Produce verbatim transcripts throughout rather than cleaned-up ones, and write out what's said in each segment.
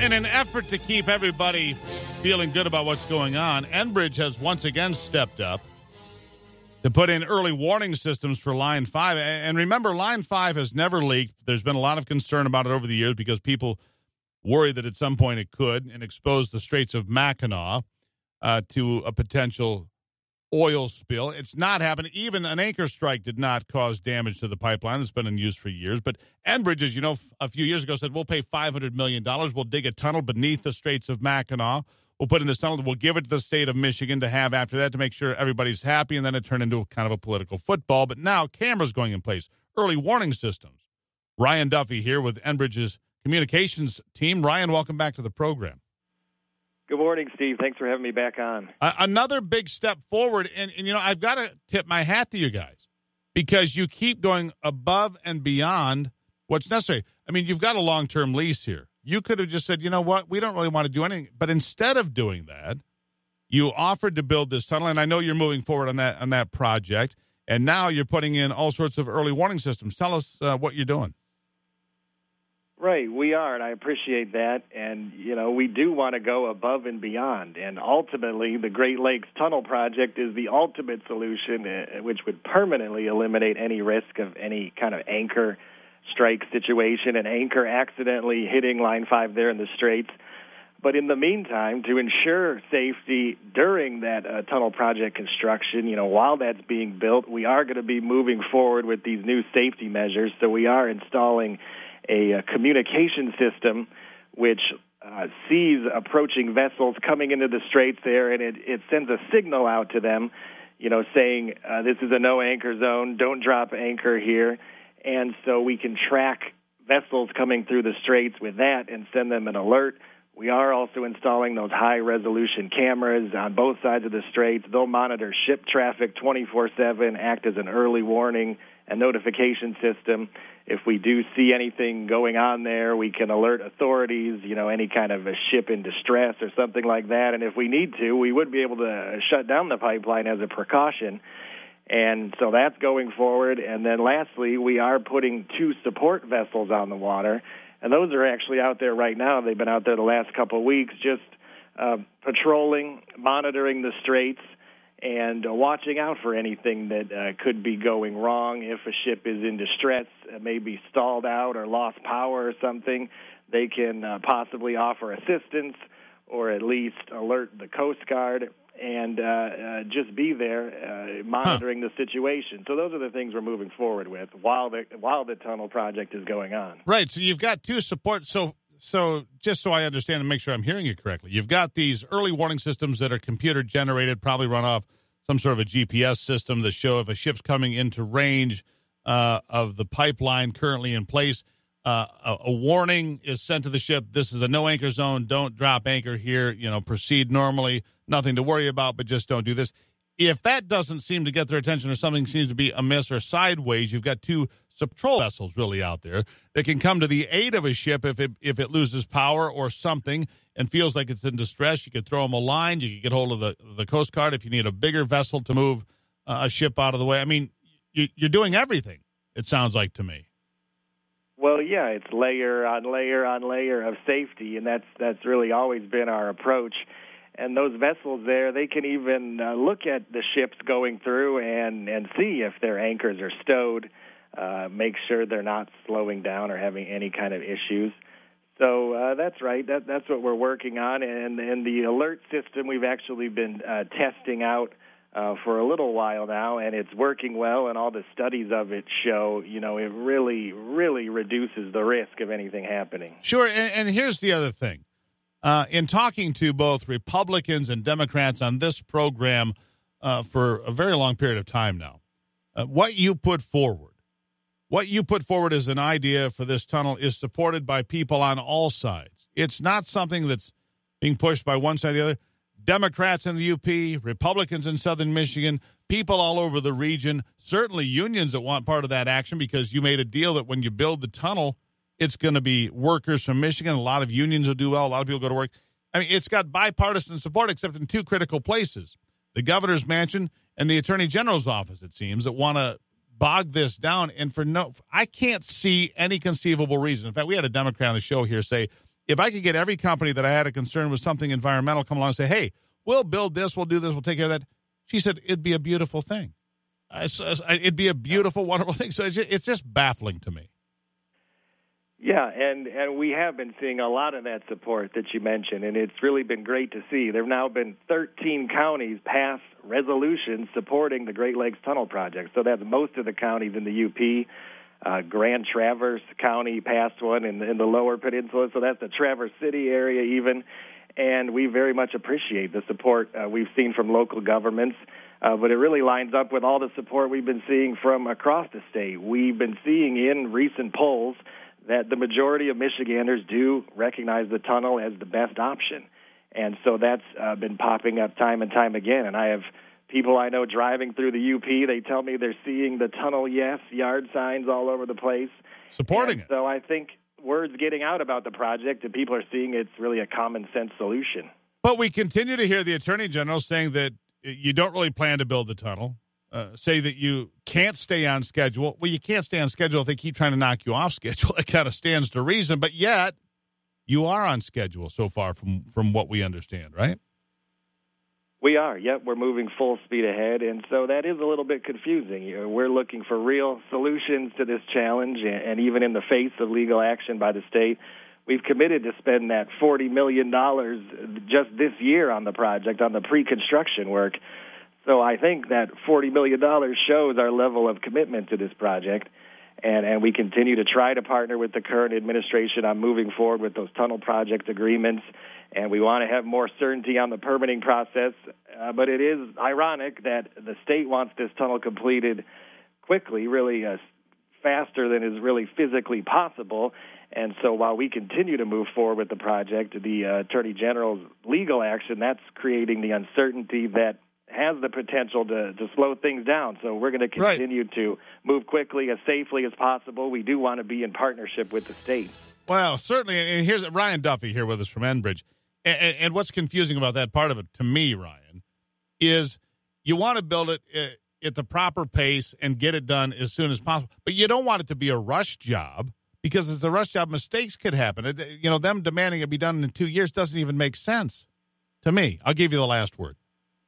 in an effort to keep everybody feeling good about what's going on, Enbridge has once again stepped up to put in early warning systems for Line five. And remember, Line five has never leaked. There's been a lot of concern about it over the years because people worry that at some point it could and expose the Straits of Mackinac uh, to a potential oil spill. It's not happened. Even an anchor strike did not cause damage to the pipeline that's been in use for years. But Enbridge, as you know, a few years ago said, we'll pay five hundred million dollars. We'll dig a tunnel beneath the Straits of Mackinac. We'll put in this tunnel. We'll give it to the state of Michigan to have after that to make sure everybody's happy. And then it turned into a kind of a political football. But now cameras going in place, early warning systems. Ryan Duffy here with Enbridge's communications team. Ryan, welcome back to the program. Good morning, Steve. Thanks for having me back on. Uh, another big step forward. And, and, you know, I've got to tip my hat to you guys because you keep going above and beyond what's necessary. I mean, you've got a long-term lease here. You could have just said, you know what, we don't really want to do anything. But instead of doing that, you offered to build this tunnel. And I know you're moving forward on that on that project. And now you're putting in all sorts of early warning systems. Tell us uh, what you're doing. Right, we are, and I appreciate that. And, you know, we do want to go above and beyond. And ultimately, the Great Lakes Tunnel Project is the ultimate solution, uh, which would permanently eliminate any risk of any kind of anchor strike situation, an anchor accidentally hitting Line five there in the Straits. But in the meantime, to ensure safety during that uh, tunnel project construction, you know, while that's being built, we are going to be moving forward with these new safety measures. So we are installing a, a communication system which uh, sees approaching vessels coming into the Straits there, and it, it sends a signal out to them, you know, saying uh, this is a no anchor zone, don't drop anchor here. And so we can track vessels coming through the Straits with that and send them an alert. We are also installing those high-resolution cameras on both sides of the Straits. They'll monitor ship traffic twenty-four seven, act as an early warning and notification system. If we do see anything going on there, we can alert authorities, you know, any kind of a ship in distress or something like that. And if we need to, we would be able to shut down the pipeline as a precaution. And so that's going forward. And then lastly, we are putting two support vessels on the water. And those are actually out there right now. They've been out there the last couple of weeks just uh, patrolling, monitoring the Straits, and uh, watching out for anything that uh, could be going wrong. If a ship is in distress, uh, maybe stalled out or lost power or something, they can uh, possibly offer assistance or at least alert the Coast Guard and uh, uh, just be there uh, monitoring huh. the situation. So those are the things we're moving forward with while the while the tunnel project is going on. Right. So you've got two support. So so just so I understand and make sure I'm hearing you correctly, you've got these early warning systems that are computer generated, probably run off some sort of a G P S system that show if a ship's coming into range uh, of the pipeline currently in place. Uh, a, a warning is sent to the ship. This is a no anchor zone. Don't drop anchor here. You know, proceed normally. Nothing to worry about, but just don't do this. If that doesn't seem to get their attention or something seems to be amiss or sideways, you've got two patrol vessels really out there that can come to the aid of a ship if it if it loses power or something and feels like it's in distress. You could throw them a line. You could get hold of the, the Coast Guard if you need a bigger vessel to move uh, a ship out of the way. I mean, you, you're doing everything, it sounds like to me. Well, yeah, it's layer on layer on layer of safety, and that's that's really always been our approach. And those vessels there, they can even uh, look at the ships going through and, and see if their anchors are stowed, uh, make sure they're not slowing down or having any kind of issues. So uh, that's right. That, that's what we're working on. And, and the alert system we've actually been uh, testing out uh, for a little while now, and it's working well, and all the studies of it show, you know, it really, really reduces the risk of anything happening. Sure, and, and here's the other thing. Uh, in talking to both Republicans and Democrats on this program uh, for a very long period of time now, uh, what you put forward, what you put forward as an idea for this tunnel is supported by people on all sides. It's not something that's being pushed by one side or the other. Democrats in the U P, Republicans in southern Michigan, people all over the region, certainly unions that want part of that action because you made a deal that when you build the tunnel, it's going to be workers from Michigan. A lot of unions will do well. A lot of people go to work. I mean, it's got bipartisan support except in two critical places, the governor's mansion and the attorney general's office, it seems, that want to bog this down. And for no, I can't see any conceivable reason. In fact, we had a Democrat on the show here say if I could get every company that I had a concern with something environmental come along and say, hey, we'll build this, we'll do this, we'll take care of that, she said it'd be a beautiful thing. It'd be a beautiful, wonderful thing. So it's just, it's just baffling to me. Yeah, and, and we have been seeing a lot of that support that you mentioned, and it's really been great to see. There have now been thirteen counties pass resolutions supporting the Great Lakes Tunnel Project. So that's most of the counties in the U P. Uh, Grand Traverse County passed one in, in the Lower Peninsula, so that's the Traverse City area even. And we very much appreciate the support uh, we've seen from local governments. Uh, but it really lines up with all the support we've been seeing from across the state. We've been seeing in recent polls that the majority of Michiganders do recognize the tunnel as the best option. And so that's uh, been popping up time and time again. And I have people I know driving through the U P, they tell me they're seeing the tunnel yes yard signs all over the place. Supporting and it. So I think word's getting out about the project, and people are seeing it's really a common-sense solution. But we continue to hear the Attorney General saying that you don't really plan to build the tunnel, uh, say that you can't stay on schedule. Well, you can't stay on schedule if they keep trying to knock you off schedule. It kind of stands to reason, but yet you are on schedule so far from, from what we understand, right? We are. Yep, we're moving full speed ahead, and so that is a little bit confusing. You know, we're looking for real solutions to this challenge, and even in the face of legal action by the state, we've committed to spend that forty million dollars just this year on the project, on the pre-construction work. So I think that forty million dollars shows our level of commitment to this project, and, and we continue to try to partner with the current administration on moving forward with those tunnel project agreements, and we want to have more certainty on the permitting process. Uh, but it is ironic that the state wants this tunnel completed quickly, really uh, faster than is really physically possible. And so while we continue to move forward with the project, the uh, Attorney General's legal action, that's creating the uncertainty that has the potential to, to slow things down. So we're going to continue right. to move quickly, as safely as possible. We do want to be in partnership with the state. Well, certainly. And here's Ryan Duffy here with us from Enbridge. And, and, and what's confusing about that part of it, to me, Ryan, is you want to build it at the proper pace and get it done as soon as possible. But you don't want it to be a rush job, because as a rush job, mistakes could happen. It, you know, them demanding it be done in two years doesn't even make sense to me. I'll give you the last word.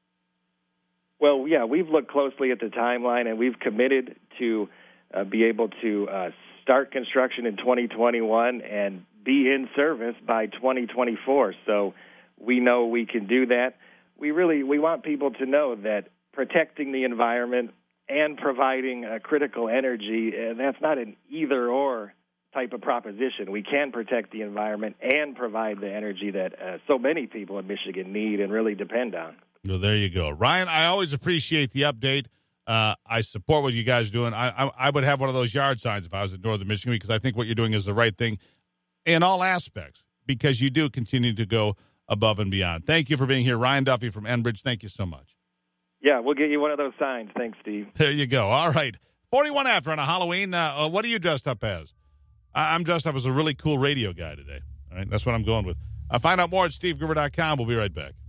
Well, yeah, we've looked closely at the timeline, and we've committed to uh, be able to uh, start construction in twenty twenty-one and be in service by twenty twenty-four. So we know we can do that. We really we want people to know that protecting the environment and providing uh, critical energy, uh, that's not an either-or type of proposition. We can protect the environment and provide the energy that uh, so many people in Michigan need and really depend on. Well, there you go. Ryan, I always appreciate the update. Uh, I support what you guys are doing. I, I, I would have one of those yard signs if I was in Northern Michigan, because I think what you're doing is the right thing in all aspects, because you do continue to go above and beyond. Thank you for being here. Ryan Duffy from Enbridge, thank you so much. Yeah, we'll get you one of those signs. Thanks, Steve. There you go. All right. forty-one after on a Halloween. Uh, uh, what are you dressed up as? I'm dressed up as a really cool radio guy today. All right, that's what I'm going with. Uh, find out more at steve gruber dot com. We'll be right back.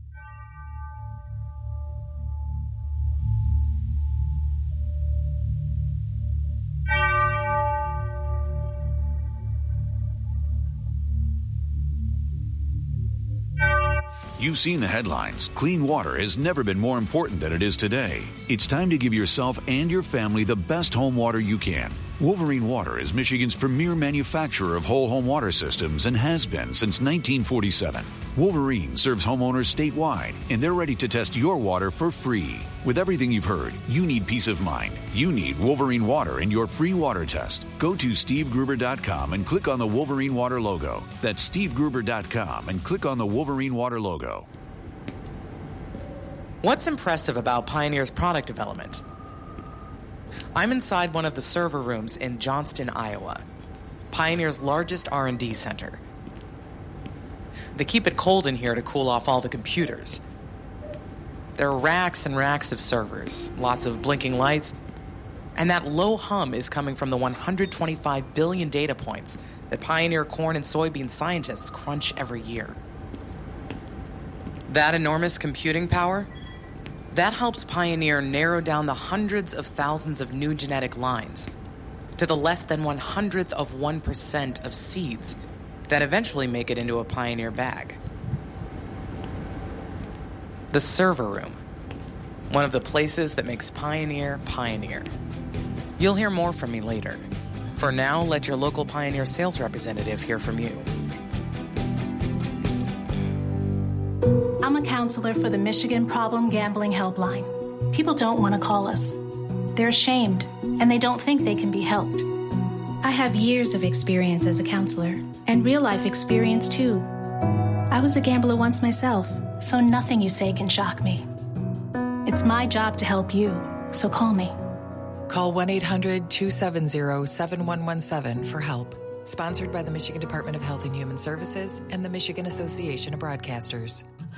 You've seen the headlines. Clean water has never been more important than it is today. It's time to give yourself and your family the best home water you can. Wolverine Water is Michigan's premier manufacturer of whole home water systems and has been since nineteen forty-seven. Wolverine serves homeowners statewide, and they're ready to test your water for free. With everything you've heard, you need peace of mind. You need Wolverine Water in your free water test. Go to steve gruber dot com and click on the Wolverine Water logo. That's steve gruber dot com and click on the Wolverine Water logo. What's impressive about Pioneer's product development? I'm inside one of the server rooms in Johnston, Iowa, Pioneer's largest R and D center. They keep it cold in here to cool off all the computers. There are racks and racks of servers, lots of blinking lights, and that low hum is coming from the one hundred twenty-five billion data points that Pioneer corn and soybean scientists crunch every year. That enormous computing power, that helps Pioneer narrow down the hundreds of thousands of new genetic lines to the less than one hundredth of one percent of seeds that eventually make it into a Pioneer bag. The server room, one of the places that makes Pioneer Pioneer. You'll hear more from me later. For now, let your local Pioneer sales representative hear from you. I'm a counselor for the Michigan Problem Gambling Helpline. People don't want to call us. They're ashamed, and they don't think they can be helped. I have years of experience as a counselor, and real-life experience, too. I was a gambler once myself, so nothing you say can shock me. It's my job to help you, so call me. Call one eight hundred two seven zero seven one one seven for help. Sponsored by the Michigan Department of Health and Human Services and the Michigan Association of Broadcasters.